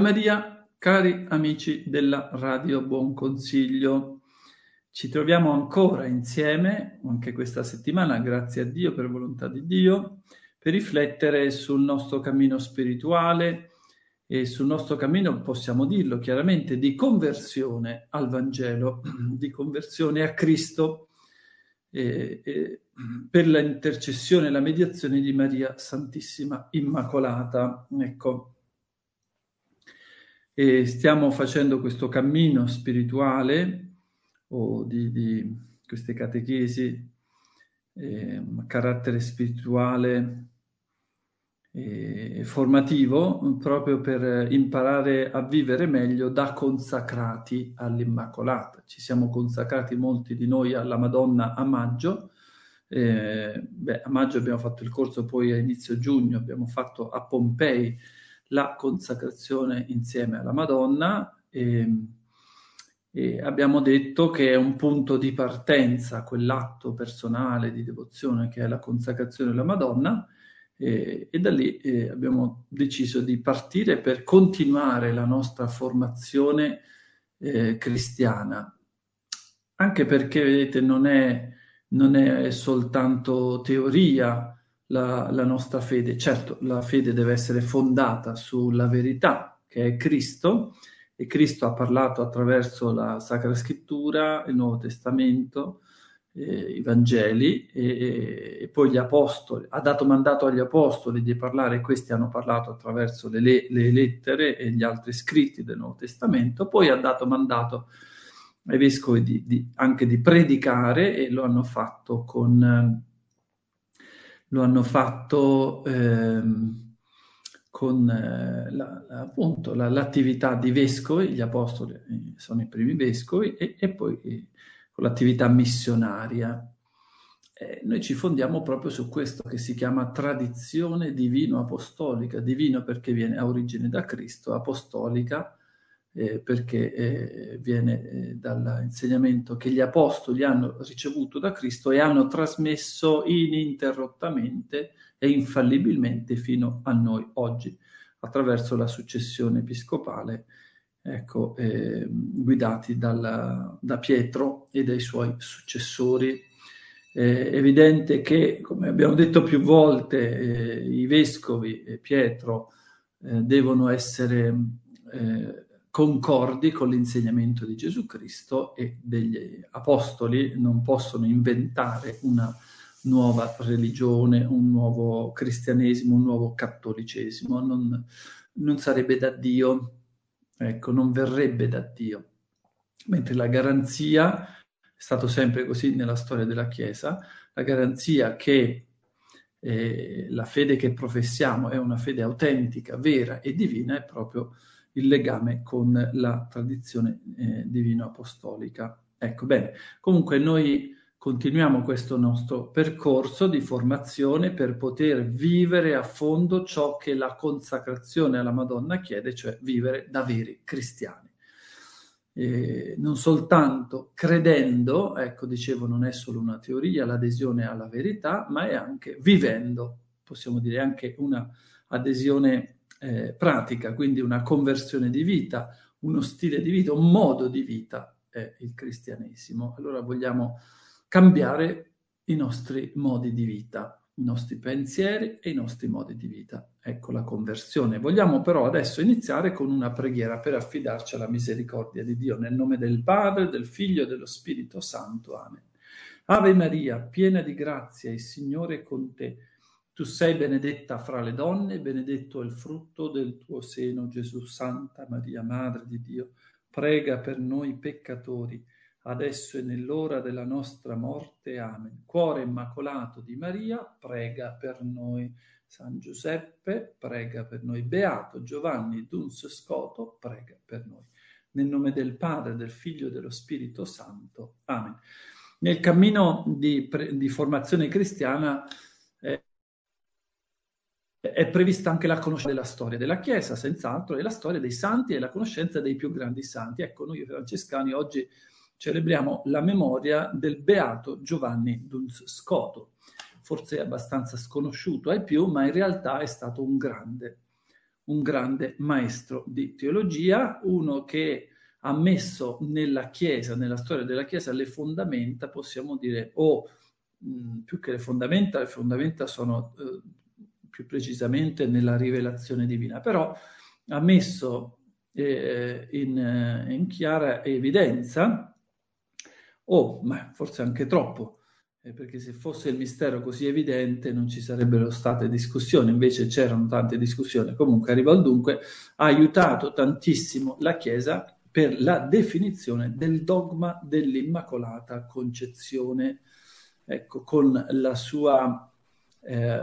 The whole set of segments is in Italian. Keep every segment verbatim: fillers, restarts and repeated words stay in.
Maria, cari amici della Radio Buon Consiglio. Ci troviamo ancora insieme, anche questa settimana, grazie a Dio, per volontà di Dio, per riflettere sul nostro cammino spirituale e sul nostro cammino, possiamo dirlo chiaramente, di conversione al Vangelo, di conversione a Cristo, e, e, per l'intercessione e la mediazione di Maria Santissima Immacolata. Ecco. E stiamo facendo questo cammino spirituale o di, di queste catechesi eh, a carattere spirituale e formativo, proprio per imparare a vivere meglio da consacrati all'Immacolata. Ci siamo consacrati molti di noi alla Madonna a maggio. Eh, beh, a maggio abbiamo fatto il corso, poi a inizio giugno abbiamo fatto a Pompei la consacrazione insieme alla Madonna e, e abbiamo detto che è un punto di partenza quell'atto personale di devozione che è la consacrazione alla Madonna, e, e da lì eh, abbiamo deciso di partire per continuare la nostra formazione eh, cristiana, anche perché vedete non è, non è soltanto teoria La, la nostra fede. Certo, la fede deve essere fondata sulla verità, che è Cristo, e Cristo ha parlato attraverso la Sacra Scrittura, il Nuovo Testamento, eh, i Vangeli, e, e poi gli Apostoli, ha dato mandato agli Apostoli di parlare, questi hanno parlato attraverso le, le, le lettere e gli altri scritti del Nuovo Testamento, poi ha dato mandato ai vescovi di, di, anche di predicare, e lo hanno fatto con... lo hanno fatto ehm, con eh, la, la, appunto la, l'attività di vescovi, gli apostoli eh, sono i primi vescovi, e, e poi eh, con l'attività missionaria. Eh, noi ci fondiamo proprio su questo che si chiama tradizione divino-apostolica, divino perché viene a origine da Cristo, apostolica Eh, perché eh, viene eh, dall'insegnamento che gli apostoli hanno ricevuto da Cristo e hanno trasmesso ininterrottamente e infallibilmente fino a noi oggi, attraverso la successione episcopale, ecco, eh, guidati dalla, da Pietro e dai suoi successori. È evidente che, come abbiamo detto più volte, eh, i vescovi e Pietro eh, devono essere eh, concordi con l'insegnamento di Gesù Cristo, e degli apostoli non possono inventare una nuova religione, un nuovo cristianesimo, un nuovo cattolicesimo. Non, non sarebbe da Dio, ecco, non verrebbe da Dio. Mentre la garanzia, è stato sempre così nella storia della Chiesa, la garanzia che eh, la fede che professiamo è una fede autentica, vera e divina, è proprio il legame con la tradizione eh, divino-apostolica. Ecco, bene, comunque noi continuiamo questo nostro percorso di formazione per poter vivere a fondo ciò che la consacrazione alla Madonna chiede, cioè vivere da veri cristiani. Eh, non soltanto credendo, ecco, dicevo, non è solo una teoria l'adesione alla verità, ma è anche vivendo, possiamo dire anche una adesione Eh, pratica, quindi una conversione di vita, uno stile di vita, un modo di vita è il cristianesimo. Allora vogliamo cambiare i nostri modi di vita, i nostri pensieri e i nostri modi di vita. Ecco la conversione. Vogliamo però adesso iniziare con una preghiera per affidarci alla misericordia di Dio, nel nome del Padre, del Figlio e dello Spirito Santo. Amen. Ave Maria, piena di grazia, il Signore è con te. Tu sei benedetta fra le donne, benedetto è il frutto del tuo seno, Gesù. Santa Maria, Madre di Dio, prega per noi peccatori, adesso e nell'ora della nostra morte. Amen. Cuore immacolato di Maria, prega per noi. San Giuseppe, prega per noi. Beato Giovanni Duns Scoto, prega per noi. Nel nome del Padre, del Figlio e dello Spirito Santo. Amen. Nel cammino di, di formazione cristiana eh, è prevista anche la conoscenza della storia della Chiesa, senz'altro, e la storia dei santi e la conoscenza dei più grandi santi. Ecco, noi francescani oggi celebriamo la memoria del beato Giovanni Duns Scoto. Forse è abbastanza sconosciuto ai più, ma in realtà è stato un grande, un grande maestro di teologia, uno che ha messo nella Chiesa, nella storia della Chiesa, le fondamenta, possiamo dire, o mh, più che le fondamenta, le fondamenta sono eh, più precisamente nella rivelazione divina, però ha messo eh, in, in chiara evidenza, o ma forse anche troppo, eh, perché se fosse il mistero così evidente non ci sarebbero state discussioni, invece c'erano tante discussioni. Comunque arrivo al dunque, ha aiutato tantissimo la Chiesa per la definizione del dogma dell'Immacolata Concezione, ecco, con la sua eh,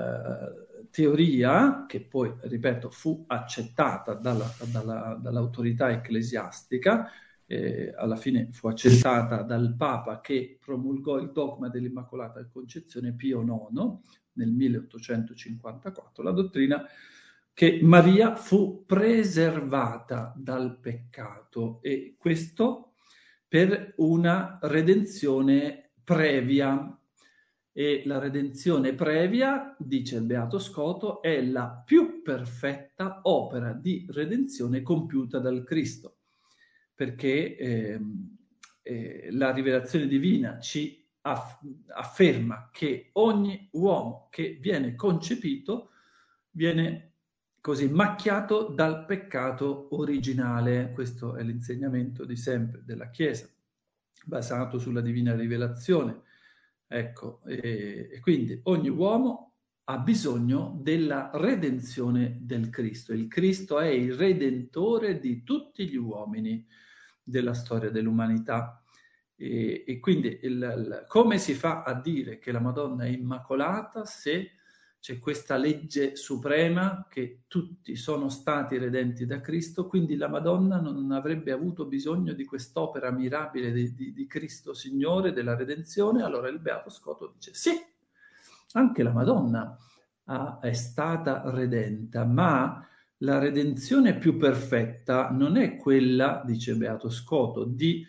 teoria, che poi, ripeto, fu accettata dalla, dalla, dall'autorità ecclesiastica, eh, alla fine fu accettata dal Papa che promulgò il dogma dell'Immacolata Concezione, Pio nono, nel milleottocentocinquantaquattro, la dottrina che Maria fu preservata dal peccato, e questo per una redenzione previa. E la redenzione previa, dice il Beato Scoto, è la più perfetta opera di redenzione compiuta dal Cristo, perché eh, eh, la rivelazione divina ci aff- afferma che ogni uomo che viene concepito viene così macchiato dal peccato originale. Questo è l'insegnamento di sempre della Chiesa, basato sulla divina rivelazione. Ecco, e, e quindi ogni uomo ha bisogno della redenzione del Cristo. Il Cristo è il redentore di tutti gli uomini della storia dell'umanità. E, e quindi il, il, come si fa a dire che la Madonna è immacolata se c'è questa legge suprema che tutti sono stati redenti da Cristo, quindi la Madonna non avrebbe avuto bisogno di quest'opera mirabile di, di, di Cristo Signore, della redenzione? Allora il Beato Scoto dice sì, anche la Madonna ha, è stata redenta, ma la redenzione più perfetta non è quella, dice Beato Scoto, di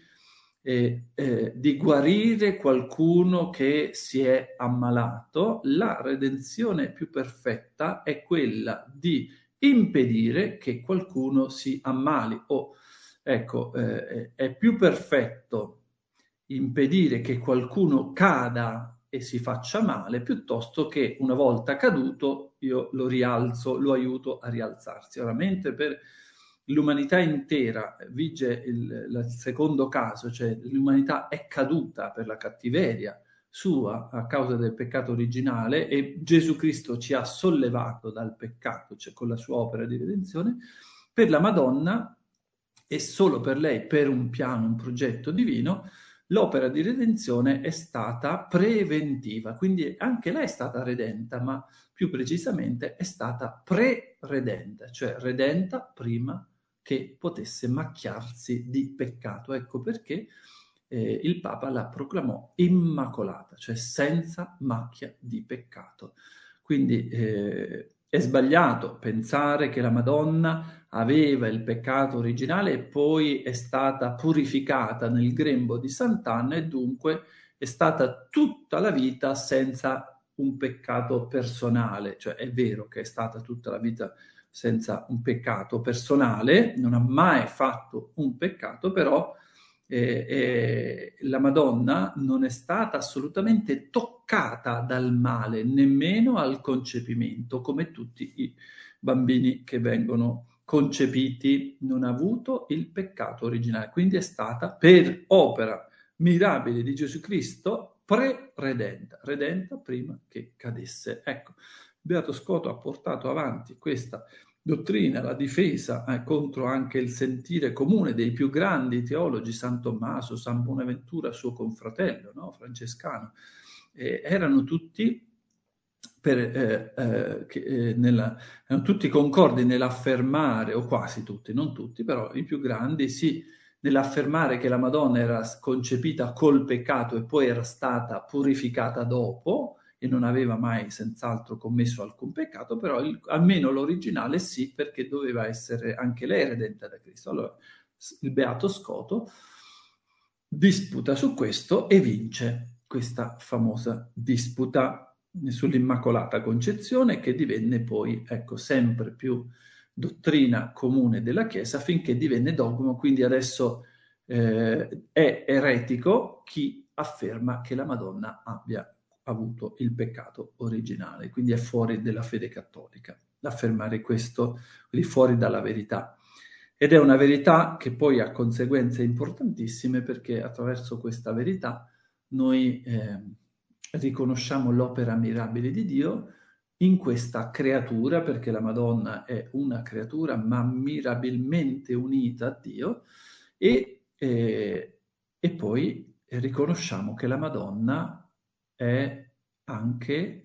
Eh, eh, di guarire qualcuno che si è ammalato. La redenzione più perfetta è quella di impedire che qualcuno si ammali, o ecco, eh, è più perfetto impedire che qualcuno cada e si faccia male, piuttosto che una volta caduto io lo rialzo, lo aiuto a rialzarsi. Ora, mentre per l'umanità intera vige il, il secondo caso, cioè l'umanità è caduta per la cattiveria sua a causa del peccato originale e Gesù Cristo ci ha sollevato dal peccato, cioè con la sua opera di redenzione. Per la Madonna, e solo per lei, per un piano, un progetto divino, l'opera di redenzione è stata preventiva, quindi anche lei è stata redenta, ma più precisamente è stata pre-redenta, cioè redenta prima che potesse macchiarsi di peccato. Ecco perché eh, il Papa la proclamò immacolata, cioè senza macchia di peccato. Quindi eh, è sbagliato pensare che la Madonna aveva il peccato originale e poi è stata purificata nel grembo di Sant'Anna e dunque è stata tutta la vita senza un peccato personale. Cioè è vero che è stata tutta la vita senza un peccato personale, non ha mai fatto un peccato, però eh, eh, la Madonna non è stata assolutamente toccata dal male, nemmeno al concepimento, come tutti i bambini che vengono concepiti, non ha avuto il peccato originale, quindi è stata per opera mirabile di Gesù Cristo pre-redenta, redenta prima che cadesse. Ecco, Beato Scoto ha portato avanti questa dottrina, la difesa eh, contro anche il sentire comune dei più grandi teologi, San Tommaso, San Bonaventura, suo confratello, no? francescano, eh, erano tutti per, eh, eh, che, eh, nella, erano tutti concordi nell'affermare, o quasi tutti, non tutti, però i più grandi sì, nell'affermare che la Madonna era concepita col peccato e poi era stata purificata dopo e non aveva mai senz'altro commesso alcun peccato, però il, almeno l'originale sì, perché doveva essere anche lei redenta da Cristo. Allora il Beato Scoto disputa su questo e vince questa famosa disputa sull'Immacolata Concezione, che divenne poi, ecco, sempre più dottrina comune della Chiesa finché divenne dogma, quindi adesso eh, è eretico chi afferma che la Madonna abbia avuto il peccato originale, quindi è fuori della fede cattolica. Affermare questo, quindi fuori dalla verità. Ed è una verità che poi ha conseguenze importantissime, perché attraverso questa verità noi eh, riconosciamo l'opera mirabile di Dio in questa creatura, perché la Madonna è una creatura ma mirabilmente unita a Dio, e, eh, e poi riconosciamo che la Madonna è anche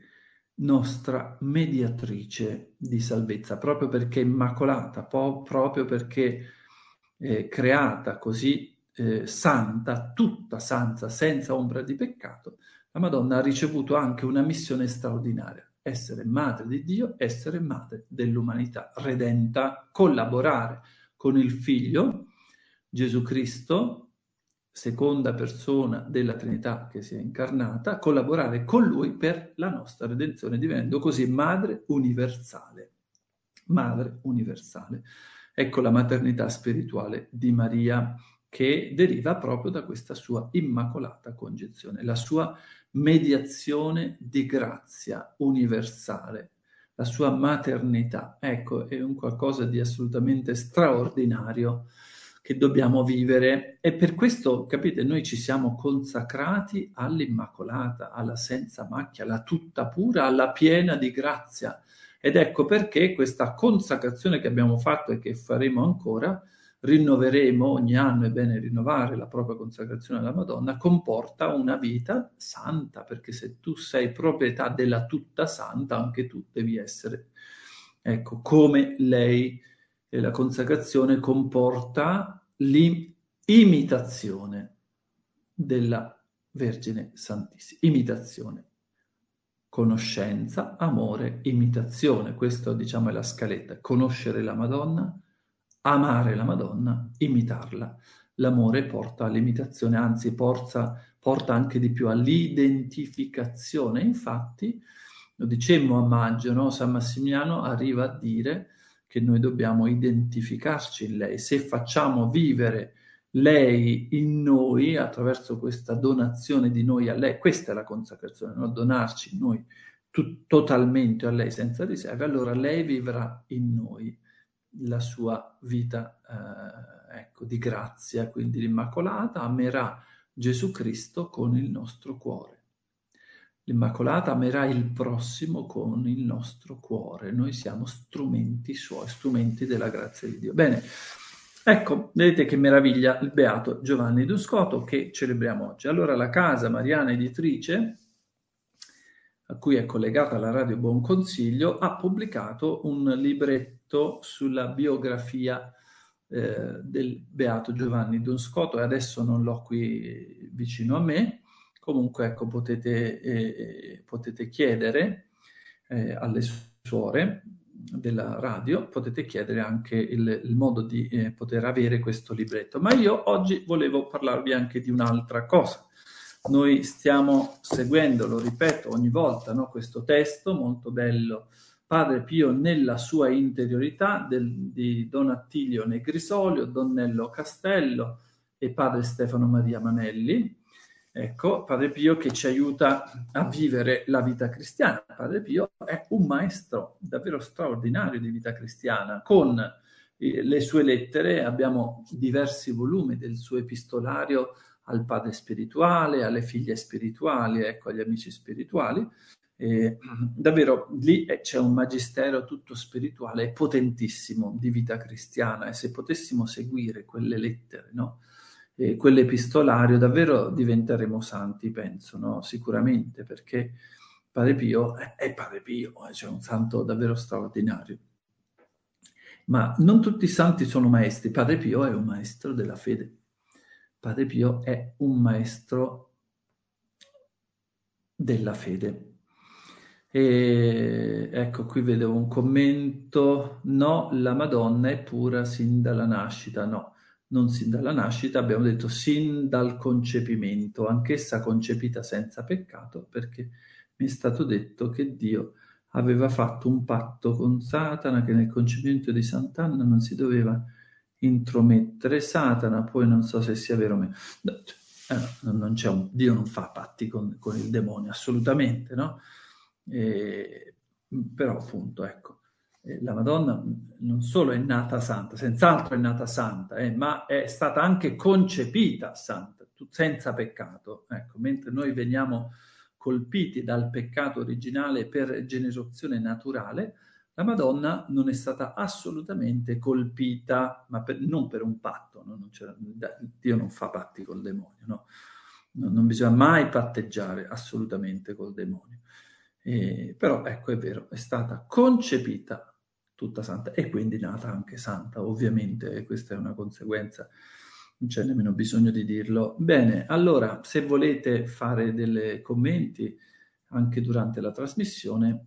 nostra mediatrice di salvezza, proprio perché immacolata, po- proprio perché eh, creata così eh, santa, tutta santa, senza ombra di peccato. La Madonna ha ricevuto anche una missione straordinaria: essere madre di Dio, essere madre dell'umanità redenta, collaborare con il Figlio, Gesù Cristo, seconda persona della Trinità che si è incarnata, collaborare con Lui per la nostra redenzione, divenendo così madre universale. Madre universale. Ecco la maternità spirituale di Maria, che deriva proprio da questa sua immacolata concezione, la sua mediazione di grazia universale, la sua maternità. Ecco, è un qualcosa di assolutamente straordinario che dobbiamo vivere, e per questo, capite, noi ci siamo consacrati all'Immacolata, alla senza macchia, alla tutta pura, alla piena di grazia. Ed ecco perché questa consacrazione che abbiamo fatto e che faremo ancora, rinnoveremo ogni anno, è bene rinnovare la propria consacrazione alla Madonna, comporta una vita santa, perché se tu sei proprietà della tutta santa, anche tu devi essere, ecco, come lei. E la consacrazione comporta l'imitazione della Vergine Santissima. Imitazione. Conoscenza, amore, imitazione. Questo, diciamo, è la scaletta. Conoscere la Madonna, amare la Madonna, imitarla. L'amore porta all'imitazione, anzi porta, porta anche di più all'identificazione. Infatti, lo dicemmo a maggio, no? San Massimiliano arriva a dire che noi dobbiamo identificarci in lei. Se facciamo vivere lei in noi attraverso questa donazione di noi a lei, questa è la consacrazione, no? Donarci noi tu- totalmente a lei senza riserve, allora lei vivrà in noi la sua vita eh, ecco, di grazia, quindi l'Immacolata amerà Gesù Cristo con il nostro cuore. L'Immacolata amerà il prossimo con il nostro cuore. Noi siamo strumenti suoi, strumenti della grazia di Dio. Bene, ecco, vedete che meraviglia il Beato Giovanni D'Uscoto che celebriamo oggi. Allora, la Casa Mariana Editrice, a cui è collegata la Radio Buon Consiglio, ha pubblicato un libretto sulla biografia eh, del Beato Giovanni D'Uscoto, e adesso non l'ho qui vicino a me. Comunque, ecco, potete, eh, potete chiedere eh, alle suore della radio, potete chiedere anche il, il modo di eh, poter avere questo libretto. Ma io oggi volevo parlarvi anche di un'altra cosa. Noi stiamo seguendo, lo ripeto ogni volta, no, questo testo molto bello, Padre Pio nella sua interiorità, del, di Don Attilio Negrisolio, Donnello Castello e Padre Stefano Maria Manelli. Ecco, Padre Pio che ci aiuta a vivere la vita cristiana. Padre Pio è un maestro davvero straordinario di vita cristiana. Con eh, le sue lettere abbiamo diversi volumi del suo epistolario al padre spirituale, alle figlie spirituali, ecco, agli amici spirituali. Eh, davvero lì c'è un magistero tutto spirituale e potentissimo di vita cristiana, e se potessimo seguire quelle lettere, no? Eh, quell'epistolario, davvero diventeremo santi, penso, no? Sicuramente, perché Padre Pio è, è Padre Pio, c'è cioè un santo davvero straordinario. Ma non tutti i santi sono maestri. Padre Pio è un maestro della fede. Padre Pio è un maestro della fede. E ecco, qui vedevo un commento: no, la Madonna è pura sin dalla nascita. No, non sin dalla nascita, abbiamo detto sin dal concepimento, anch'essa concepita senza peccato, perché mi è stato detto che Dio aveva fatto un patto con Satana che nel concepimento di Sant'Anna non si doveva intromettere. Satana, poi non so se sia vero o meno. No, eh, no, non c'è un, Dio non fa patti con, con il demonio, assolutamente, no? E, però appunto, ecco, eh, la Madonna non solo è nata santa, senz'altro è nata santa, eh, ma è stata anche concepita santa, senza peccato. Ecco, mentre noi veniamo colpiti dal peccato originale per generazione naturale, la Madonna non è stata assolutamente colpita, ma per, non per un patto, no? Non Dio non fa patti col demonio, no? Non, non bisogna mai patteggiare assolutamente col demonio. Eh, però ecco, è vero, è stata concepita tutta santa e quindi nata anche santa, ovviamente, e questa è una conseguenza, non c'è nemmeno bisogno di dirlo. Bene, allora, se volete fare dei commenti anche durante la trasmissione,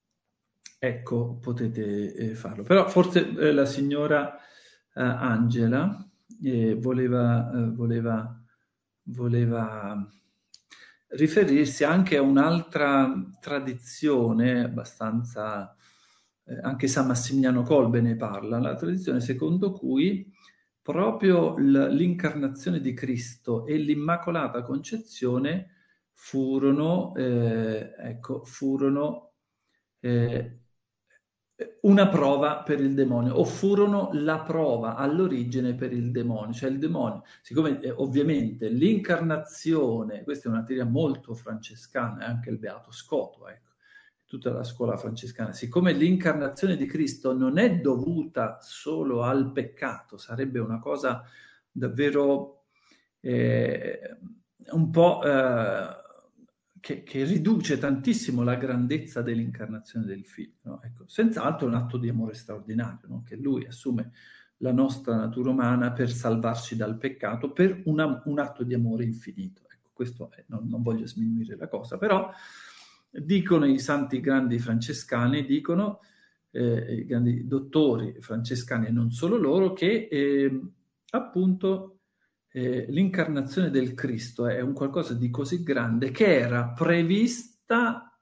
ecco, potete eh, farlo. Però forse eh, la signora eh, Angela eh, voleva, eh, voleva, voleva riferirsi anche a un'altra tradizione abbastanza, eh, anche San Massimiliano Kolbe ne parla, la tradizione secondo cui proprio l- l'incarnazione di Cristo e l'Immacolata Concezione furono, eh, ecco, furono eh, una prova per il demonio, o furono la prova all'origine per il demonio. Cioè il demonio, siccome eh, ovviamente l'incarnazione, questa è una teoria molto francescana, è anche il Beato Scoto, ecco, tutta la scuola francescana, siccome l'incarnazione di Cristo non è dovuta solo al peccato, sarebbe una cosa davvero eh, un po' eh, che, che riduce tantissimo la grandezza dell'incarnazione del figlio. No? Ecco, senz'altro è un atto di amore straordinario, no? Che lui assume la nostra natura umana per salvarci dal peccato, per una, un atto di amore infinito. Ecco, questo è, non, non voglio sminuire la cosa, però dicono i santi grandi francescani, dicono eh, i grandi dottori francescani e non solo loro, che eh, appunto eh, l'incarnazione del Cristo è un qualcosa di così grande che era prevista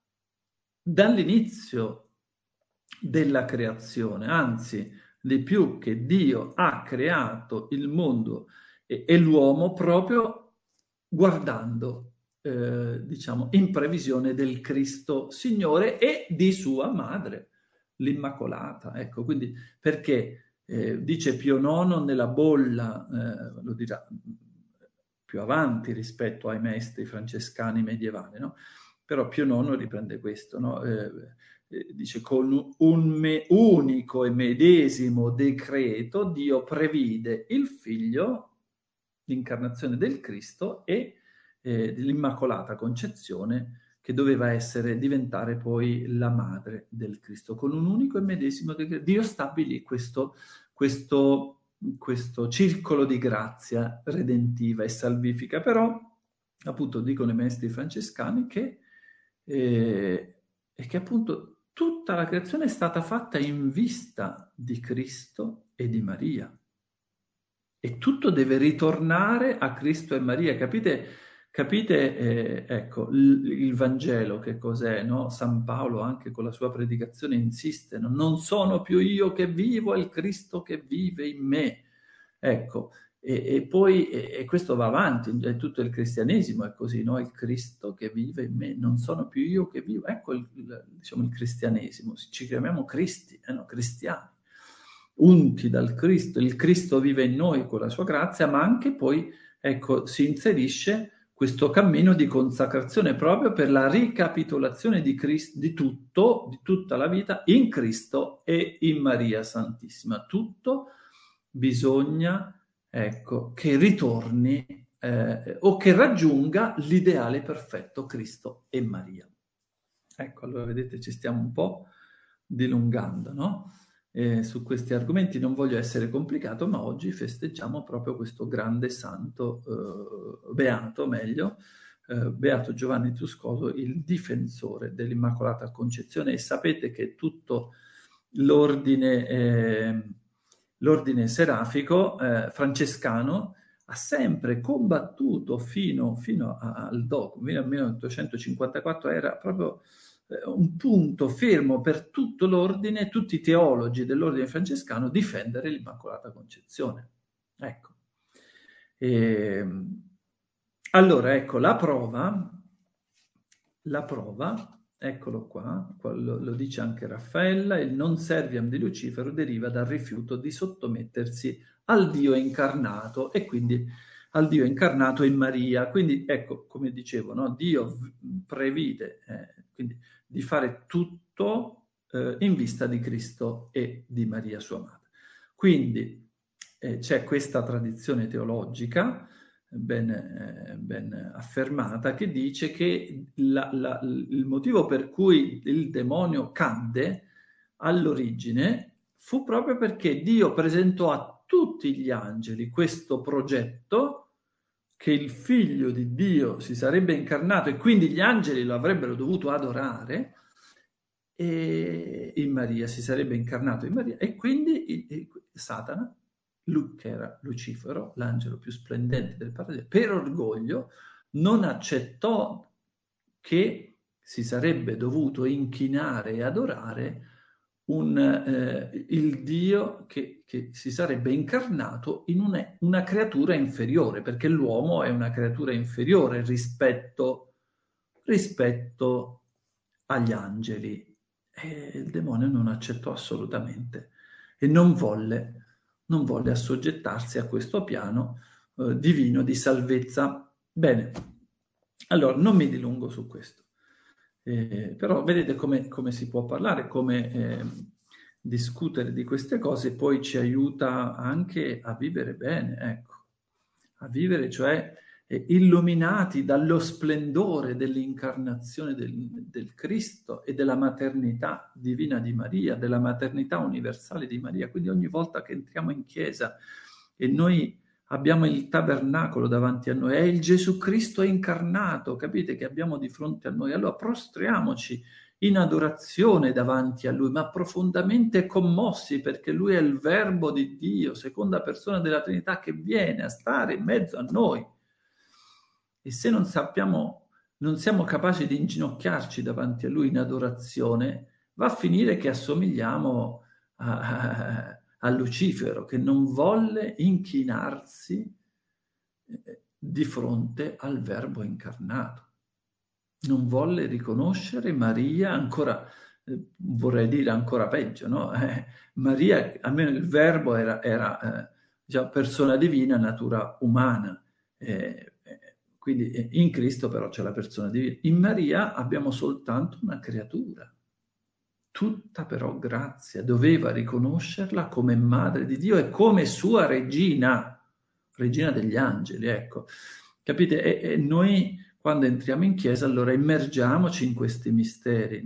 dall'inizio della creazione, anzi, di più, che Dio ha creato il mondo e, e l'uomo proprio guardando, eh, diciamo, in previsione del Cristo Signore e di sua madre, l'Immacolata. Ecco, quindi perché eh, dice Pio nono nella bolla, eh, lo dirà più avanti rispetto ai maestri francescani medievali, no? Però Pio nono riprende questo, no? Eh, eh, dice con un me- unico e medesimo decreto Dio previde il figlio, l'incarnazione del Cristo e eh, dell'Immacolata Concezione che doveva essere, diventare poi la madre del Cristo. Con un unico e medesimo decreto Dio stabilì questo, questo, questo circolo di grazia redentiva e salvifica. Però, appunto, dicono i maestri francescani che, eh, e che appunto tutta la creazione è stata fatta in vista di Cristo e di Maria. E tutto deve ritornare a Cristo e Maria. Capite, capite eh, ecco, il, il Vangelo che cos'è, no? San Paolo anche con la sua predicazione insiste, no? Non sono più io che vivo, è il Cristo che vive in me. Ecco, e, e poi e, e questo va avanti, è tutto il cristianesimo è così, no? Il Cristo che vive in me, non sono più io che vivo. Ecco il, il, diciamo, il cristianesimo, ci chiamiamo cristi, eh, no? Cristiani, unti dal Cristo, il Cristo vive in noi con la sua grazia, ma anche poi, ecco, si inserisce questo cammino di consacrazione proprio per la ricapitolazione di, Cristo, di tutto, di tutta la vita in Cristo e in Maria Santissima. Tutto bisogna, ecco, che ritorni eh, o che raggiunga l'ideale perfetto Cristo e Maria. Ecco, allora vedete, ci stiamo un po' dilungando, no? Eh, su questi argomenti non voglio essere complicato, ma oggi festeggiamo proprio questo grande santo, eh, beato meglio, eh, Beato Giovanni Truscoso, il difensore dell'Immacolata Concezione. E sapete che tutto l'ordine, eh, l'ordine serafico eh, francescano ha sempre combattuto fino, fino al dogma, fino al millenovecentocinquantaquattro era proprio eh, un punto fermo per tutto l'ordine, tutti i teologi dell'ordine francescano, difendere l'Immacolata Concezione. Ecco. E, allora, ecco, la prova, la prova, eccolo qua, lo, lo dice anche Raffaella, il non serviam di Lucifero deriva dal rifiuto di sottomettersi al Dio incarnato e quindi al Dio incarnato in Maria. Quindi, ecco, come dicevo, no? Dio previde eh, quindi, di fare tutto eh, in vista di Cristo e di Maria, sua madre. Quindi eh, c'è questa tradizione teologica ben, eh, ben affermata che dice che la, la, il motivo per cui il demonio cadde all'origine fu proprio perché Dio presentò a tutti gli angeli questo progetto che il figlio di Dio si sarebbe incarnato e quindi gli angeli lo avrebbero dovuto adorare e in Maria, si sarebbe incarnato in Maria e quindi il, il, Satana, lui, che era Lucifero, l'angelo più splendente del paradiso, per orgoglio non accettò che si sarebbe dovuto inchinare e adorare un, eh, il Dio che, che si sarebbe incarnato in una, una creatura inferiore, perché l'uomo è una creatura inferiore rispetto, rispetto agli angeli. E il demonio non accettò assolutamente e non volle, non volle assoggettarsi a questo piano eh, divino di salvezza. Bene, allora non mi dilungo su questo. Eh, però vedete come, come si può parlare, come eh, discutere di queste cose poi ci aiuta anche a vivere bene, ecco, a vivere cioè eh, illuminati dallo splendore dell'incarnazione del, del Cristo e della maternità divina di Maria, della maternità universale di Maria. Quindi ogni volta che entriamo in chiesa e noi abbiamo il tabernacolo davanti a noi, è il Gesù Cristo incarnato, capite che abbiamo di fronte a noi. Allora prostriamoci in adorazione davanti a Lui, ma profondamente commossi perché Lui è il Verbo di Dio, seconda persona della Trinità, che viene a stare in mezzo a noi. E se non sappiamo, non siamo capaci di inginocchiarci davanti a Lui in adorazione, va a finire che assomigliamo a... a a Lucifero, che non volle inchinarsi di fronte al Verbo incarnato. Non volle riconoscere Maria, ancora, eh, vorrei dire ancora peggio, no? Eh, Maria, almeno il Verbo era, era eh, diciamo, persona divina, natura umana. Eh, quindi in Cristo però c'è la persona divina. In Maria abbiamo soltanto una creatura. Tutta però grazia, doveva riconoscerla come madre di Dio e come sua regina, regina degli angeli, ecco. Capite? E, e noi quando entriamo in chiesa allora immergiamoci in questi misteri.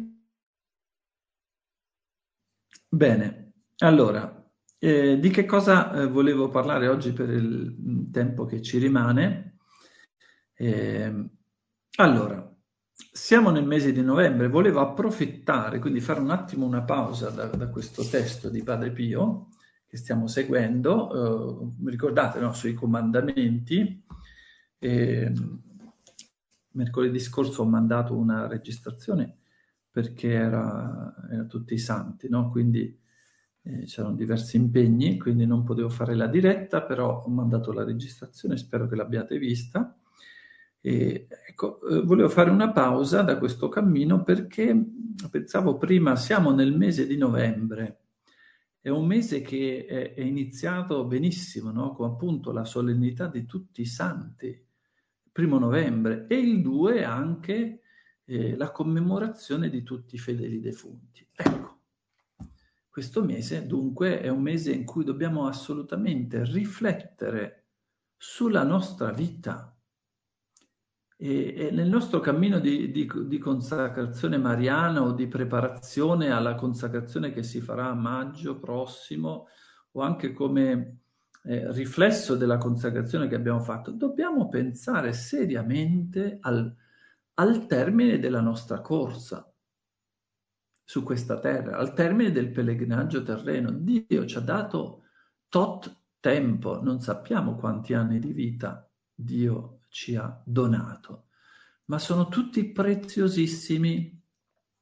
Bene, allora, eh, di che cosa eh, volevo parlare oggi per il tempo che ci rimane? Eh, allora, siamo nel mese di novembre, volevo approfittare, quindi fare un attimo una pausa da, da questo testo di Padre Pio che stiamo seguendo, eh, ricordate, no, sui comandamenti. Eh, mercoledì scorso ho mandato una registrazione perché era, era tutti i santi, no? Quindi eh, c'erano diversi impegni, quindi non potevo fare la diretta, però ho mandato la registrazione, spero che l'abbiate vista. E, ecco, eh, volevo fare una pausa da questo cammino perché pensavo prima, siamo nel mese di novembre, è un mese che è, è iniziato benissimo, no? Con appunto la solennità di tutti i santi, primo novembre, e il due anche eh, la commemorazione di tutti i fedeli defunti. Ecco, questo mese dunque è un mese in cui dobbiamo assolutamente riflettere sulla nostra vita. E, e nel nostro cammino di, di, di consacrazione mariana o di preparazione alla consacrazione che si farà a maggio prossimo, o anche come eh, riflesso della consacrazione che abbiamo fatto, dobbiamo pensare seriamente al, al termine della nostra corsa su questa terra, al termine del pellegrinaggio terreno. Dio ci ha dato tot tempo, non sappiamo quanti anni di vita Dio ci ha donato, ma sono tutti preziosissimi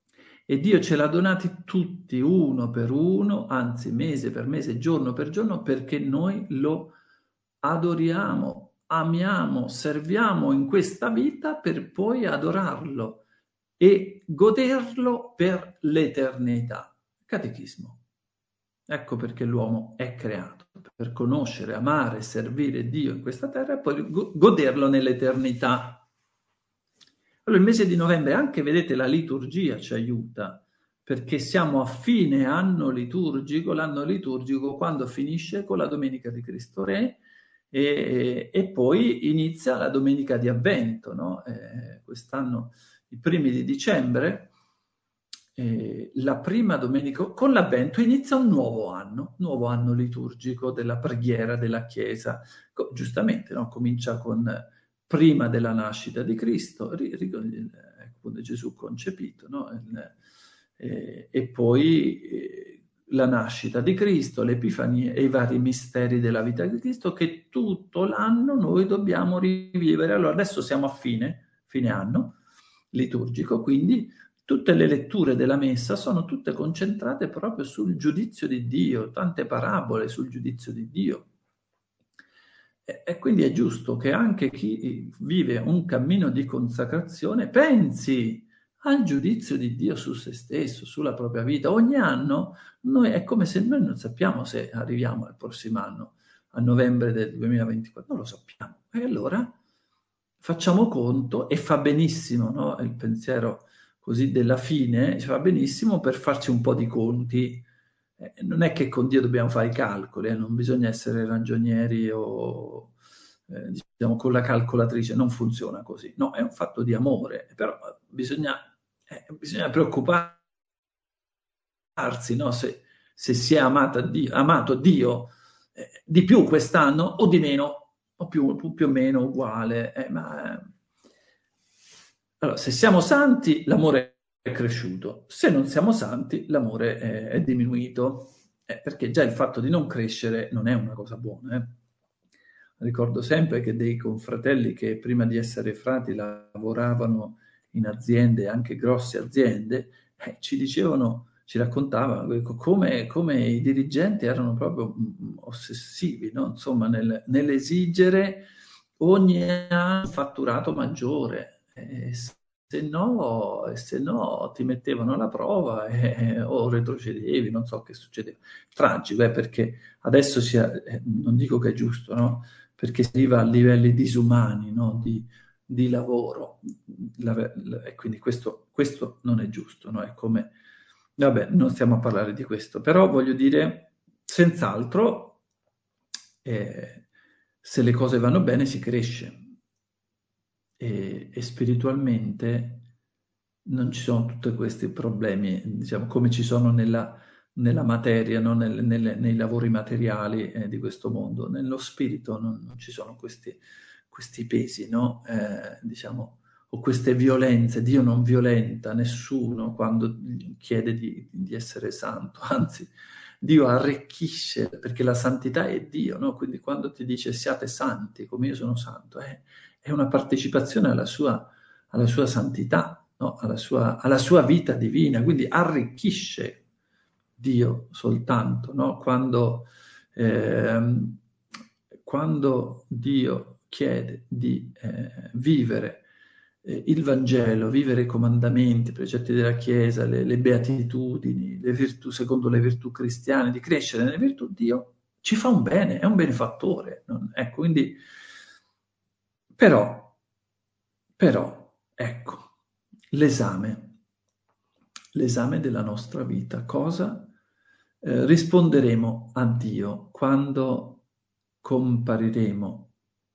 E Dio ce l'ha donati tutti, uno per uno, anzi mese per mese, giorno per giorno, perché noi lo adoriamo, amiamo, serviamo in questa vita per poi adorarlo e goderlo per l'eternità. Catechismo. Ecco perché l'uomo è creato, per conoscere, amare, servire Dio in questa terra e poi goderlo nell'eternità. Allora il mese di novembre, anche vedete la liturgia ci aiuta, perché siamo a fine anno liturgico, l'anno liturgico quando finisce con la Domenica di Cristo Re e, e poi inizia la Domenica di Avvento, no? Eh, quest'anno i primi di dicembre, eh, la prima domenica, con l'Avvento inizia un nuovo anno, nuovo anno liturgico della preghiera della Chiesa. Co- giustamente, no? Comincia con prima della nascita di Cristo, ri- ri- ecco, Gesù concepito, no? Il, eh, e poi eh, la nascita di Cristo, l'Epifania e i vari misteri della vita di Cristo che tutto l'anno noi dobbiamo rivivere. Allora adesso siamo a fine, fine anno liturgico, quindi tutte le letture della messa sono tutte concentrate proprio sul giudizio di Dio, tante parabole sul giudizio di Dio. E, e quindi è giusto che anche chi vive un cammino di consacrazione pensi al giudizio di Dio su se stesso, sulla propria vita. Ogni anno noi, è come se noi non sappiamo se arriviamo al prossimo anno, a novembre del duemilaventiquattro, non lo sappiamo. E allora facciamo conto, e fa benissimo, no? Il pensiero così della fine, fa benissimo per farci un po' di conti. Eh, non è che con Dio dobbiamo fare i calcoli, eh, non bisogna essere ragionieri o eh, diciamo con la calcolatrice, non funziona così. No, è un fatto di amore, però bisogna, eh, bisogna preoccuparsi, no? Se, se si è amata Dio, amato Dio eh, di più quest'anno o di meno, o più, più o meno uguale. Eh, ma, allora, se siamo santi, l'amore è cresciuto. Se non siamo santi, l'amore è, è diminuito. Eh, perché già il fatto di non crescere non è una cosa buona. Eh. Ricordo sempre che dei confratelli che prima di essere frati lavoravano in aziende, anche grosse aziende, eh, ci dicevano, ci raccontavano come, come i dirigenti erano proprio mm, ossessivi, no? Insomma, nel, nell'esigere ogni anno un fatturato maggiore. Eh, se no, se no ti mettevano alla prova e, o retrocedevi, non so che succedeva. Tragico, eh, perché adesso si è, eh, non dico che è giusto, no? Perché si arriva a livelli disumani, no? Di, di lavoro. La, la, e quindi questo, questo non è giusto, no? È come... Vabbè, non stiamo a parlare di questo, però voglio dire, senz'altro, eh, se le cose vanno bene si cresce e, e spiritualmente non ci sono tutti questi problemi, diciamo, come ci sono nella, nella materia, no? Nel, nelle, nei lavori materiali eh, di questo mondo. Nello spirito non, non ci sono questi, questi pesi, no? Eh, diciamo, o queste violenze. Dio non violenta nessuno quando chiede di, di essere santo, anzi, Dio arricchisce, perché la santità è Dio, no? Quindi quando ti dice siate santi come io sono santo, eh, è una partecipazione alla sua, alla sua santità, no? alla, sua, alla sua vita divina, quindi arricchisce Dio soltanto, no? Quando, ehm, quando Dio chiede di eh, vivere eh, il Vangelo, vivere i comandamenti, i precetti della Chiesa, le, le beatitudini, le virtù, secondo le virtù cristiane, di crescere nelle virtù, Dio ci fa un bene, è un benefattore. Non, ecco, quindi, però, però, ecco, l'esame, l'esame della nostra vita, cosa eh, risponderemo a Dio quando compariremo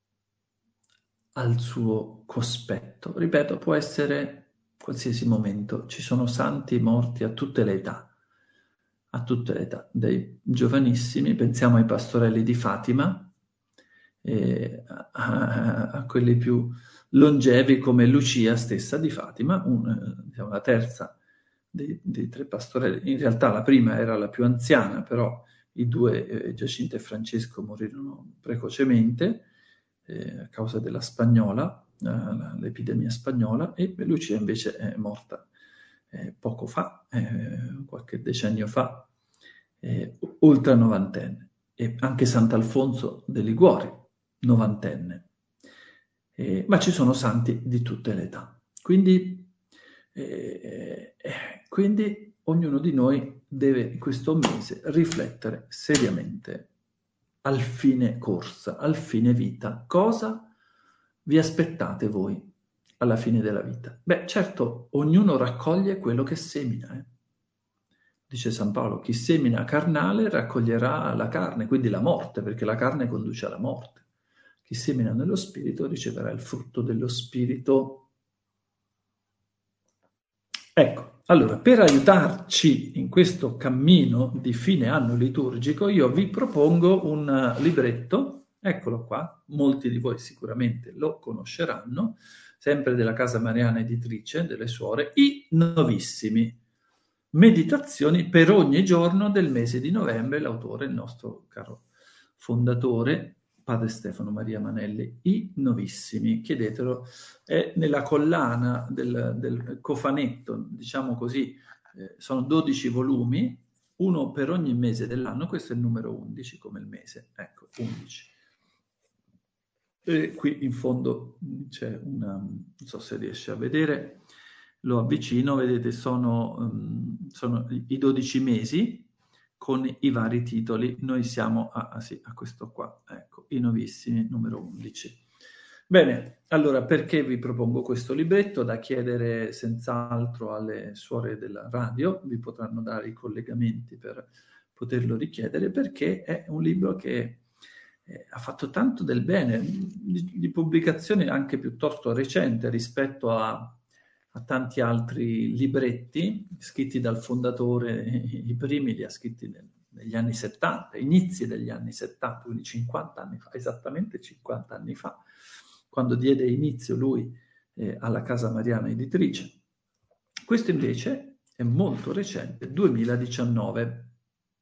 al suo cospetto. Ripeto, può essere qualsiasi momento. Ci sono santi morti a tutte le età, a tutte le età, dai giovanissimi, pensiamo ai pastorelli di Fatima, e a, a, a quelli più longevi come Lucia stessa di Fatima, un, diciamo, la terza dei, dei tre pastorelli. In realtà la prima era la più anziana, però i due, eh, Giacinta e Francesco, morirono precocemente eh, a causa della spagnola, eh, l'epidemia spagnola, e Lucia invece è morta eh, poco fa, eh, qualche decennio fa, eh, ultra novantenne, e anche Sant'Alfonso de Liguori, novantenne. Eh, ma ci sono santi di tutte le età. Quindi, eh, eh, quindi ognuno di noi deve in questo mese riflettere seriamente al fine corsa, al fine vita. Cosa vi aspettate voi alla fine della vita? Beh, certo, ognuno raccoglie quello che semina. Eh? Dice San Paolo, chi semina carnale raccoglierà la carne, quindi la morte, perché la carne conduce alla morte. Chi semina nello spirito riceverà il frutto dello spirito. Ecco, allora, per aiutarci in questo cammino di fine anno liturgico, io vi propongo un libretto, eccolo qua, molti di voi sicuramente lo conosceranno, sempre della Casa Mariana Editrice, delle Suore, I Novissimi. Meditazioni per ogni giorno del mese di novembre, l'autore, il nostro caro fondatore, padre Stefano Maria Manelli, I Novissimi, chiedetelo, è nella collana del, del cofanetto, diciamo così, eh, sono dodici volumi, uno per ogni mese dell'anno, questo è il numero undici come il mese, ecco, undici. E qui in fondo c'è una, non so se riesce a vedere, lo avvicino, vedete, sono, um, sono i dodici mesi con i vari titoli. Noi siamo a, a, sì, a questo qua, ecco, I Novissimi, numero undici. Bene, allora perché vi propongo questo libretto? Da chiedere senz'altro alle suore della radio, vi potranno dare i collegamenti per poterlo richiedere, perché è un libro che eh, ha fatto tanto del bene, di, di pubblicazione anche piuttosto recente rispetto a a tanti altri libretti scritti dal fondatore, i primi li ha scritti nel, negli anni settanta, inizi degli anni settanta, quindi cinquanta anni fa, esattamente cinquanta anni fa, quando diede inizio lui eh, alla Casa Mariana Editrice. Questo invece è molto recente, duemiladiciannove,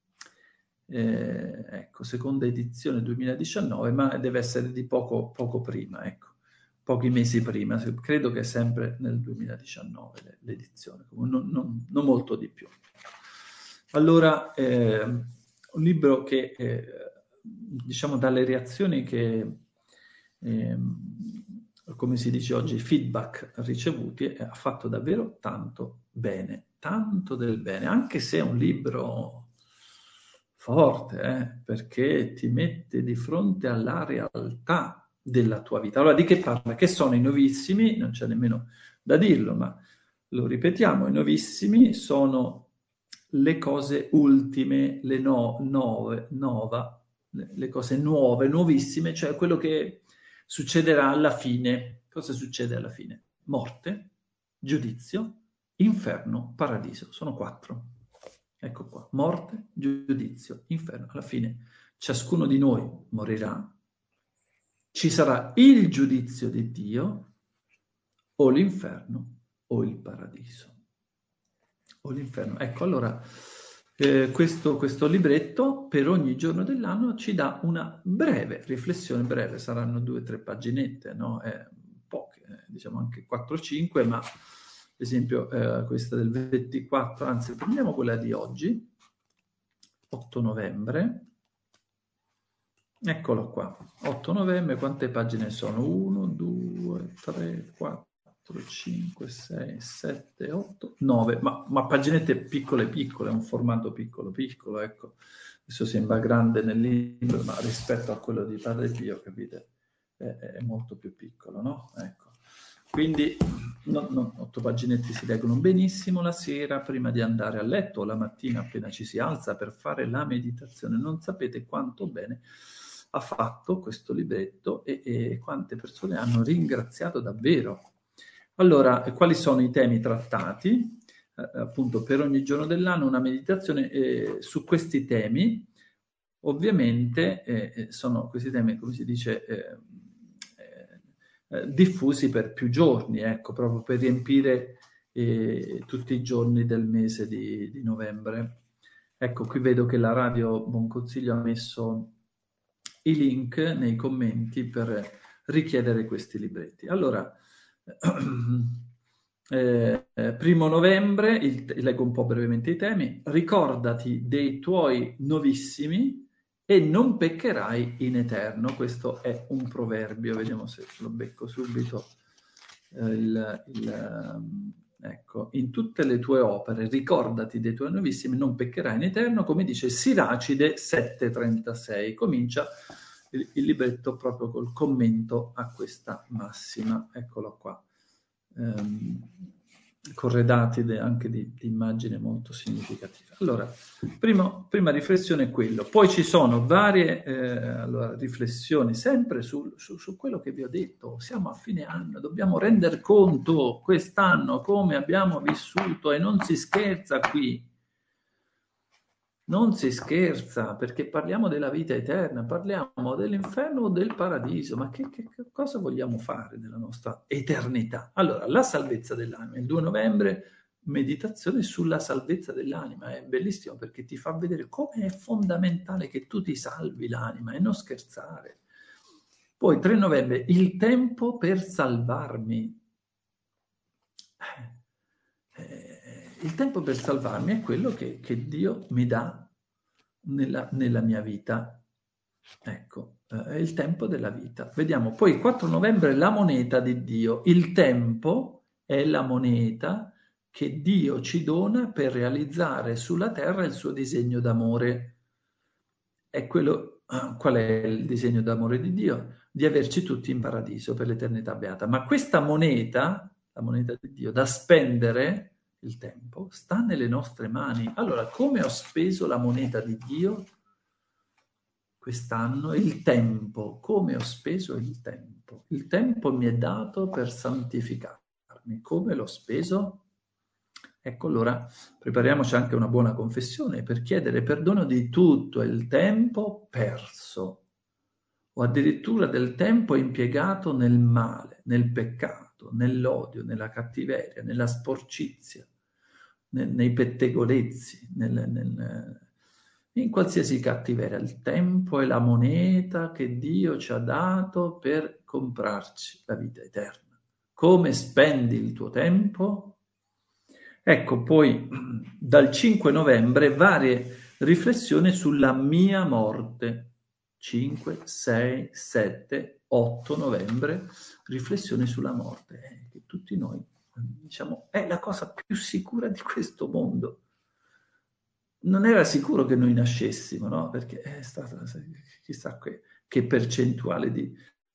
eh, ecco, seconda edizione duemiladiciannove, ma deve essere di poco, poco prima, ecco. Pochi mesi prima, credo che è sempre nel duemiladiciannove l'edizione, non, non, non molto di più. Allora, eh, un libro che, eh, diciamo, dalle reazioni che, eh, come si dice oggi, feedback ricevuti, eh, ha fatto davvero tanto bene, tanto del bene, anche se è un libro forte, eh, perché ti mette di fronte alla realtà della tua vita. Allora, di che parla? Che sono i novissimi? Non c'è nemmeno da dirlo, ma lo ripetiamo, i novissimi sono le cose ultime, le no, nove, nova, le, le cose nuove, nuovissime, cioè quello che succederà alla fine. Cosa succede alla fine? Morte, giudizio, inferno, paradiso. Sono quattro. Ecco qua, morte, giudizio, inferno. Alla fine ciascuno di noi morirà, ci sarà il giudizio di Dio, o l'inferno o il paradiso. O l'inferno. Ecco, allora, eh, questo, questo libretto per ogni giorno dell'anno ci dà una breve riflessione, breve, saranno due o tre paginette, no? Eh, poche, eh, diciamo anche quattro o cinque, ma ad esempio eh, questa del ventiquattro, anzi prendiamo quella di oggi, otto novembre, eccolo qua, otto novembre, quante pagine sono? uno, due, tre, quattro, cinque, sei, sette, otto, nove, ma, ma paginette piccole piccole, un formato piccolo piccolo, ecco. Adesso sembra grande nel libro, ma rispetto a quello di Padre Pio, capite, è, è molto più piccolo, no? Ecco. Quindi no, no, otto paginette si leggono benissimo la sera prima di andare a letto o la mattina appena ci si alza per fare la meditazione. Non sapete quanto bene ha fatto questo libretto e, e quante persone hanno ringraziato davvero. Allora, quali sono i temi trattati? Eh, appunto, per ogni giorno dell'anno una meditazione eh, su questi temi. Ovviamente eh, sono questi temi, come si dice, eh, eh, diffusi per più giorni, ecco, proprio per riempire eh, tutti i giorni del mese di, di novembre. Ecco, qui vedo che la radio Buon Consiglio ha messo i link nei commenti per richiedere questi libretti. Allora, Eh, eh, primo novembre, il, leggo un po' brevemente i temi, ricordati dei tuoi novissimi e non peccherai in eterno. Questo è un proverbio, vediamo se lo becco subito. Eh, il, il, um, ecco, in tutte le tue opere ricordati dei tuoi novissimi, non peccherai in eterno, come dice Siracide sette trentasei. Comincia il, il libretto proprio col commento a questa massima, eccolo qua. Ehm, corredati anche di, di immagini molto significative. Allora, primo, prima riflessione è quello. Poi ci sono varie eh, allora, riflessioni sempre su, su, su quello che vi ho detto. Siamo a fine anno, dobbiamo render conto quest'anno come abbiamo vissuto e non si scherza qui. Non si scherza, perché parliamo della vita eterna, parliamo dell'inferno o del paradiso, ma che, che, che cosa vogliamo fare della nostra eternità? Allora, la salvezza dell'anima, il due novembre, meditazione sulla salvezza dell'anima, è bellissimo perché ti fa vedere come è fondamentale che tu ti salvi l'anima e non scherzare. Poi tre novembre, il tempo per salvarmi. Eh, il tempo per salvarmi è quello che, che Dio mi dà nella, nella mia vita. Ecco, eh, è il tempo della vita. Vediamo, poi il quattro novembre la moneta di Dio. Il tempo è la moneta che Dio ci dona per realizzare sulla terra il suo disegno d'amore. È quello, qual è il disegno d'amore di Dio? Di averci tutti in paradiso per l'eternità beata. Ma questa moneta, la moneta di Dio, da spendere, il tempo, sta nelle nostre mani. Allora, come ho speso la moneta di Dio quest'anno? Il tempo. Come ho speso il tempo? Il tempo mi è dato per santificarmi. Come l'ho speso? Ecco, allora prepariamoci anche una buona confessione per chiedere perdono di tutto il tempo perso o addirittura del tempo impiegato nel male, nel peccato, nell'odio, nella cattiveria, nella sporcizia, nel, nei pettegolezzi, nel, nel, in qualsiasi cattiveria. Il tempo è la moneta che Dio ci ha dato per comprarci la vita eterna. Come spendi il tuo tempo? Ecco, poi dal cinque novembre varie riflessioni sulla mia morte. cinque, sei, sette, otto novembre, riflessioni sulla morte, eh, che tutti noi, diciamo, è la cosa più sicura di questo mondo. Non era sicuro che noi nascessimo, no? Perché è stata chissà che, che percentuale di,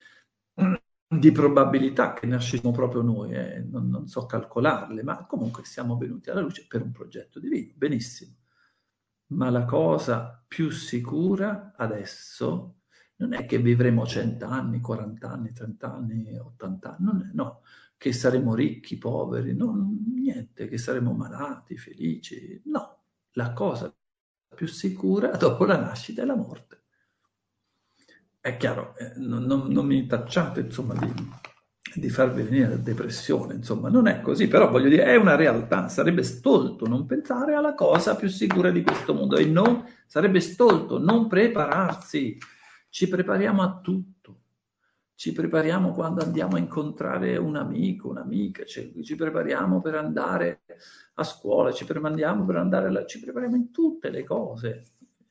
di probabilità che nascessimo proprio noi, eh? non, non so calcolarle, ma comunque siamo venuti alla luce per un progetto divino, benissimo. Ma la cosa più sicura adesso non è che vivremo cento anni, quaranta anni, trenta anni, ottanta anni, non è, no, che saremo ricchi, poveri, no, niente, che saremo malati, felici, no. La cosa più sicura dopo la nascita è la morte. È chiaro, eh, non, non, non mi tacciate, insomma, di, di farvi venire la depressione, insomma, non è così, però voglio dire, è una realtà, sarebbe stolto non pensare alla cosa più sicura di questo mondo e non, sarebbe stolto non prepararsi, ci prepariamo a tutto, ci prepariamo quando andiamo a incontrare un amico, un'amica, cioè, ci prepariamo per andare a scuola, ci prepariamo per andare alla, ci prepariamo in tutte le cose.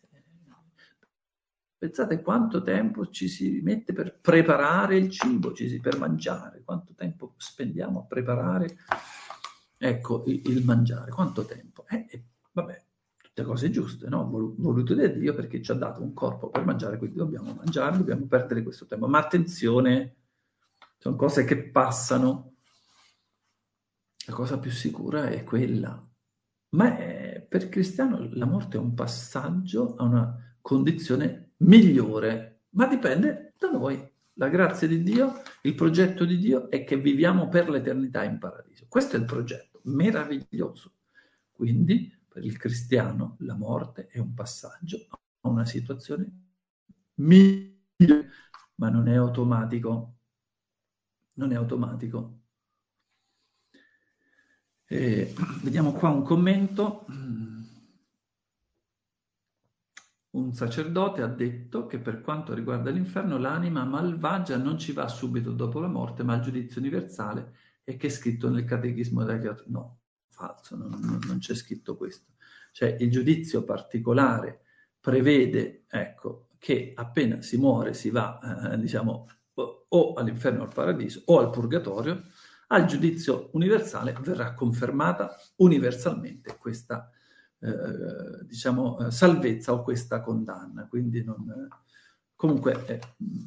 Pensate quanto tempo ci si mette per preparare il cibo, ci si, per mangiare, quanto tempo spendiamo a preparare, ecco, il, il mangiare, quanto tempo. Eh, eh, vabbè, tutte cose giuste, no? Vol- voluto da Dio perché ci ha dato un corpo per mangiare, quindi dobbiamo mangiare, dobbiamo perdere questo tempo. Ma attenzione, sono cose che passano. La cosa più sicura è quella. Ma è, per il cristiano la morte è un passaggio a una condizione migliore, ma dipende da noi. La grazia di Dio, il progetto di Dio è che viviamo per l'eternità in paradiso. Questo è il progetto, meraviglioso. Quindi per il cristiano la morte è un passaggio a una situazione migliore, ma non è automatico. Non è automatico. E vediamo qua un commento. Un sacerdote ha detto che per quanto riguarda l'inferno l'anima malvagia non ci va subito dopo la morte, ma al giudizio universale e che è scritto nel Catechismo della Chiesa. No, falso, non, non, non c'è scritto questo. Cioè il giudizio particolare prevede, ecco, che appena si muore si va, eh, diciamo, o all'inferno o al paradiso o al purgatorio. Al giudizio universale verrà confermata universalmente questa eh, diciamo salvezza o questa condanna. Quindi non, comunque eh,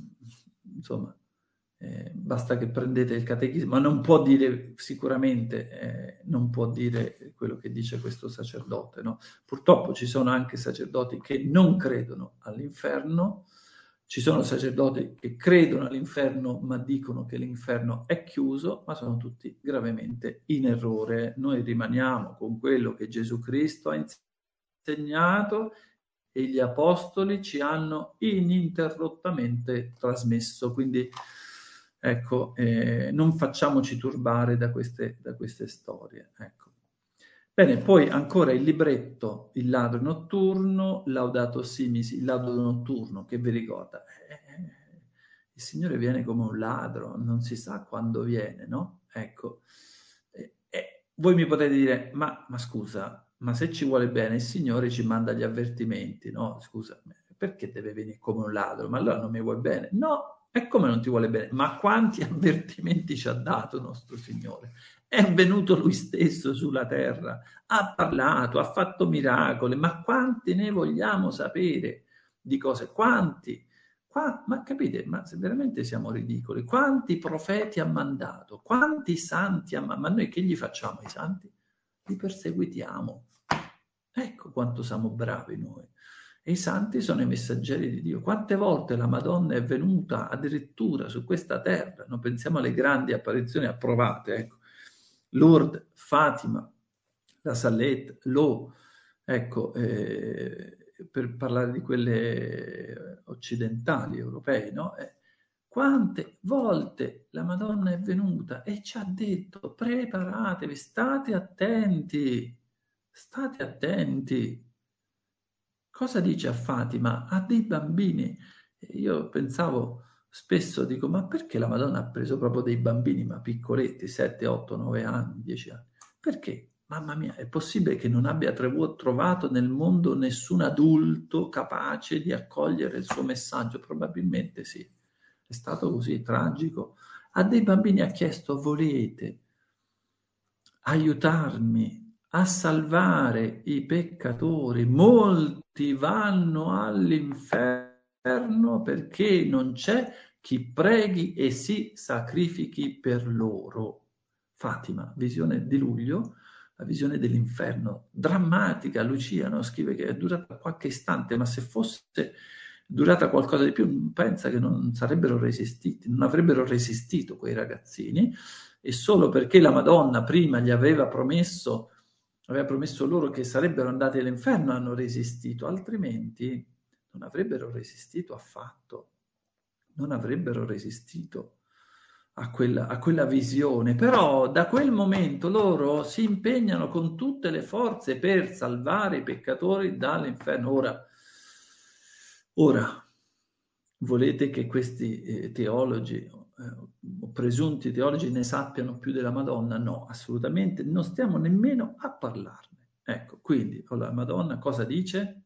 insomma eh, basta che prendete il catechismo, ma non può dire sicuramente eh, non può dire quello che dice questo sacerdote, no? Purtroppo ci sono anche sacerdoti che non credono all'inferno. Ci sono sacerdoti che credono all'inferno ma dicono che l'inferno è chiuso, ma sono tutti gravemente in errore. Noi rimaniamo con quello che Gesù Cristo ha insegnato e gli apostoli ci hanno ininterrottamente trasmesso. Quindi ecco, eh, non facciamoci turbare da queste, da queste storie. Ecco. Bene, poi ancora il libretto, il ladro notturno, Laudato Si, il ladro notturno, che vi ricorda? Eh, il Signore viene come un ladro, non si sa quando viene, no? Ecco, eh, eh, voi mi potete dire, ma, ma scusa, ma se ci vuole bene il Signore ci manda gli avvertimenti, no? Scusa, perché deve venire come un ladro? Ma allora non mi vuoi bene? No, e come non ti vuole bene? Ma quanti avvertimenti ci ha dato nostro Signore? È venuto Lui stesso sulla terra, ha parlato, ha fatto miracoli, ma quanti ne vogliamo sapere di cose? Quanti? Qua, ma capite, ma se veramente siamo ridicoli, quanti profeti ha mandato? Quanti santi ha mandato? Ma noi che gli facciamo ai santi? Li perseguitiamo. Ecco quanto siamo bravi noi. E i santi sono i messaggeri di Dio. Quante volte la Madonna è venuta addirittura su questa terra? Non pensiamo alle grandi apparizioni approvate, ecco. Lourdes, Fatima, la Salette, Lo, ecco, eh, per parlare di quelle occidentali, europee, no? Eh, quante volte la Madonna è venuta e ci ha detto: preparatevi, state attenti, state attenti. Cosa dice a Fatima? Ha dei bambini. Io pensavo spesso, dico, ma perché la Madonna ha preso proprio dei bambini, ma piccoletti, sette, otto, nove anni, dieci anni? Perché? Mamma mia, è possibile che non abbia trovato nel mondo nessun adulto capace di accogliere il suo messaggio? Probabilmente sì. È stato così tragico. A dei bambini ha chiesto: volete aiutarmi a salvare i peccatori? Molti vanno all'inferno perché non c'è chi preghi e si sacrifichi per loro. Fatima, visione di luglio, la visione dell'inferno, drammatica. Lucia, no? Scrive che è durata qualche istante, ma se fosse durata qualcosa di più, pensa che non sarebbero resistiti, non avrebbero resistito quei ragazzini, e solo perché la Madonna prima gli aveva promesso, aveva promesso loro che sarebbero andati all'inferno hanno resistito, altrimenti non avrebbero resistito affatto, non avrebbero resistito a quella, a quella visione. Però da quel momento loro si impegnano con tutte le forze per salvare i peccatori dall'inferno. Ora, ora volete che questi eh, teologi eh, o presunti teologi ne sappiano più della Madonna? No, assolutamente, non stiamo nemmeno a parlarne. Ecco, quindi la Madonna cosa dice?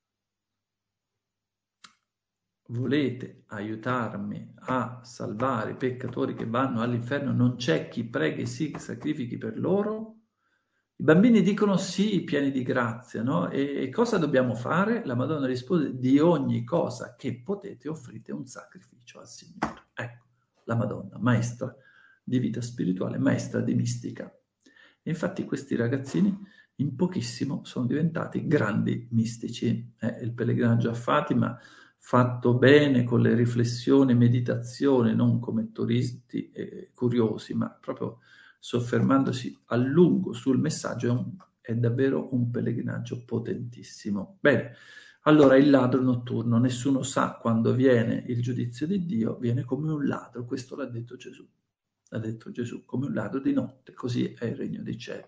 Volete aiutarmi a salvare i peccatori che vanno all'inferno? Non c'è chi preghi e si sacrifichi per loro? I bambini dicono sì, pieni di grazia, no? E, e cosa dobbiamo fare? La Madonna risponde: di ogni cosa che potete offrite un sacrificio al Signore. Ecco, la Madonna, maestra di vita spirituale, maestra di mistica. E infatti questi ragazzini in pochissimo sono diventati grandi mistici. Eh, il pellegrinaggio a Fatima, fatto bene, con le riflessioni e meditazione, non come turisti eh, curiosi, ma proprio soffermandosi a lungo sul messaggio, è, un, è davvero un pellegrinaggio potentissimo. Bene, allora il ladro notturno, nessuno sa quando viene il giudizio di Dio, viene come un ladro, questo l'ha detto Gesù, l'ha detto Gesù, come un ladro di notte, così è il regno dei cieli.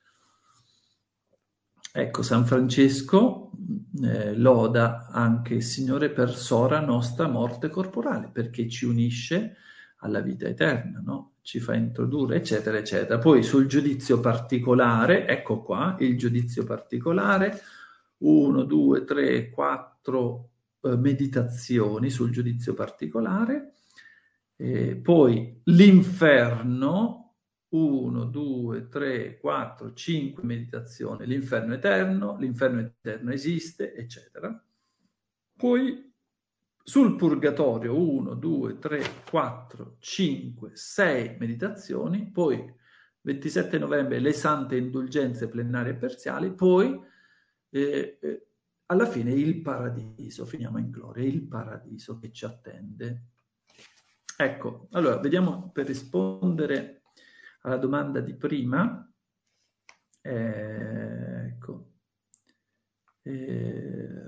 Ecco, San Francesco eh, loda anche il Signore per sora nostra morte corporale, perché ci unisce alla vita eterna, no? ci fa introdurre, eccetera, eccetera. Poi sul giudizio particolare, ecco qua, il giudizio particolare, uno, due, tre, quattro eh, meditazioni sul giudizio particolare, e poi l'inferno, uno, due, tre, quattro, cinque meditazioni, l'inferno eterno, l'inferno eterno esiste, eccetera. Poi sul purgatorio uno, due, tre, quattro, cinque, sei meditazioni, poi ventisette novembre le sante indulgenze plenarie e parziali, poi eh, eh, alla fine il paradiso, finiamo in gloria, il paradiso che ci attende. Ecco, allora vediamo per rispondere alla domanda di prima. Eh, ecco. Eh,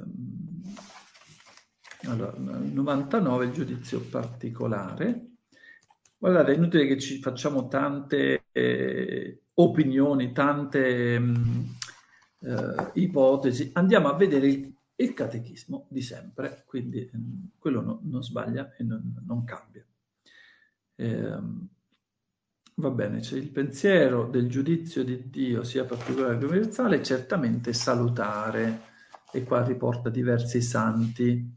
allora, novantanove il giudizio particolare. Guardate, è inutile che ci facciamo tante eh, opinioni, tante mh, eh, ipotesi. Andiamo a vedere il, il catechismo di sempre, quindi mh, quello no, non sbaglia e non, non cambia. Eh, va bene, c'è il pensiero del giudizio di Dio, sia particolare che universale, certamente salutare, e qua riporta diversi santi.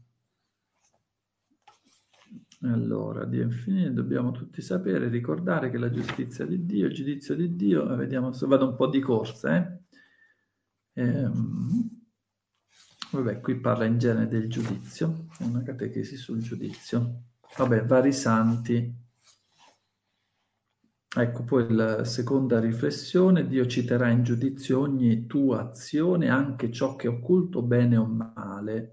Allora, Dio infinito, dobbiamo tutti sapere, ricordare che la giustizia di Dio, il giudizio di Dio, vediamo se vado un po' di corsa, eh? Ehm, vabbè, qui parla in genere del giudizio, è una catechesi sul giudizio. Vabbè, vari santi. Ecco, poi la seconda riflessione, Dio citerà in giudizio ogni tua azione, anche ciò che è occulto, bene o male.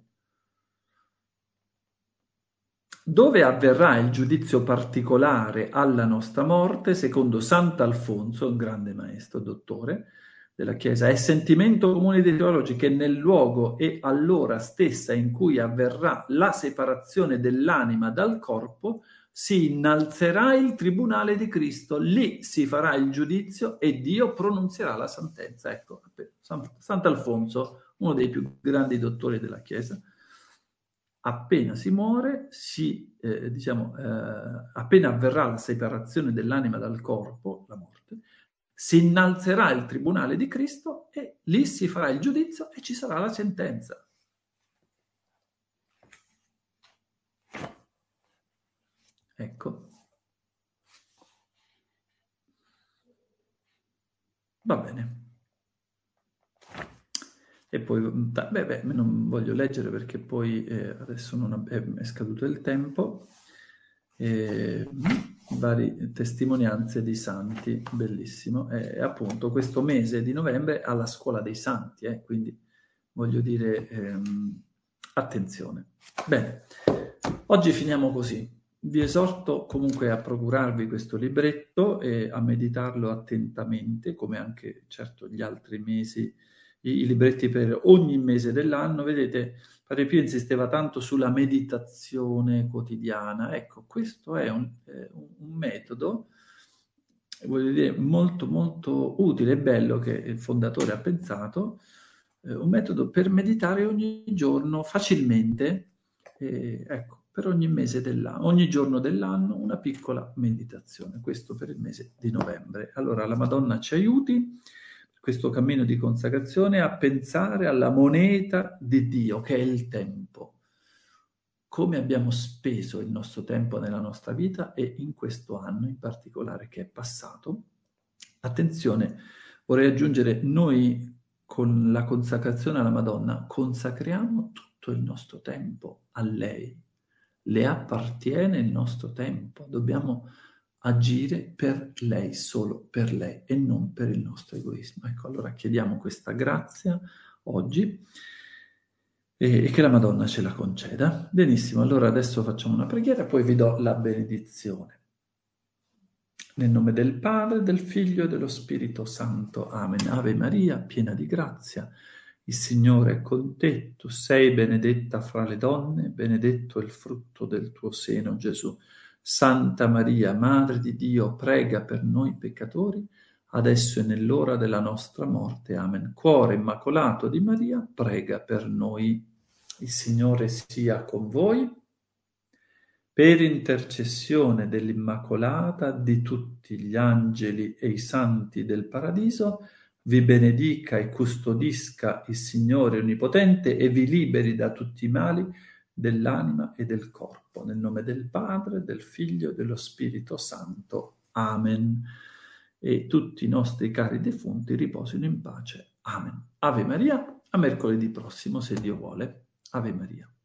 Dove avverrà il giudizio particolare alla nostra morte, secondo Sant'Alfonso, un grande maestro, dottore della Chiesa, è sentimento comune dei teologi che nel luogo e all'ora stessa in cui avverrà la separazione dell'anima dal corpo, si innalzerà il tribunale di Cristo, lì si farà il giudizio e Dio pronunzierà la sentenza. Ecco, Sant'Alfonso, uno dei più grandi dottori della Chiesa. Appena si muore, si, eh, diciamo, eh, appena avverrà la separazione dell'anima dal corpo, la morte, si innalzerà il tribunale di Cristo e lì si farà il giudizio e ci sarà la sentenza. Ecco. Va bene. E poi, beh, beh, non voglio leggere perché poi eh, adesso non è, è scaduto il tempo. Eh, varie testimonianze di santi, bellissimo. E appunto questo mese di novembre alla Scuola dei Santi, eh, quindi voglio dire ehm, attenzione. Bene, oggi finiamo così. Vi esorto comunque a procurarvi questo libretto e a meditarlo attentamente, come anche certo gli altri mesi, i, i libretti per ogni mese dell'anno. Vedete, Padre Pio insisteva tanto sulla meditazione quotidiana. Ecco, questo è un, eh, un metodo, voglio dire, molto molto utile e bello che il fondatore ha pensato, eh, un metodo per meditare ogni giorno facilmente, eh, ecco, per ogni mese dell'anno, ogni giorno dell'anno una piccola meditazione, questo per il mese di novembre. Allora la Madonna ci aiuti questo cammino di consacrazione a pensare alla moneta di Dio, che è il tempo. Come abbiamo speso il nostro tempo nella nostra vita e in questo anno in particolare che è passato. Attenzione, vorrei aggiungere, noi con la consacrazione alla Madonna consacriamo tutto il nostro tempo a lei. Le appartiene il nostro tempo, dobbiamo agire per lei, solo per lei e non per il nostro egoismo. Ecco, allora chiediamo questa grazia oggi e, e che la Madonna ce la conceda. Benissimo, allora adesso facciamo una preghiera e poi vi do la benedizione. Nel nome del Padre, del Figlio e dello Spirito Santo. Amen. Ave Maria, piena di grazia, il Signore è con te, tu sei benedetta fra le donne, benedetto è il frutto del tuo seno, Gesù. Santa Maria, Madre di Dio, prega per noi peccatori, adesso e nell'ora della nostra morte. Amen. Cuore immacolato di Maria, prega per noi. Il Signore sia con voi. per intercessione dell'Immacolata, di tutti gli angeli e i santi del Paradiso, vi benedica e custodisca il Signore Onnipotente e vi liberi da tutti i mali dell'anima e del corpo. Nel nome del Padre, del Figlio e dello Spirito Santo. Amen. E tutti i nostri cari defunti riposino in pace. Amen. Ave Maria, a mercoledì prossimo, se Dio vuole. Ave Maria.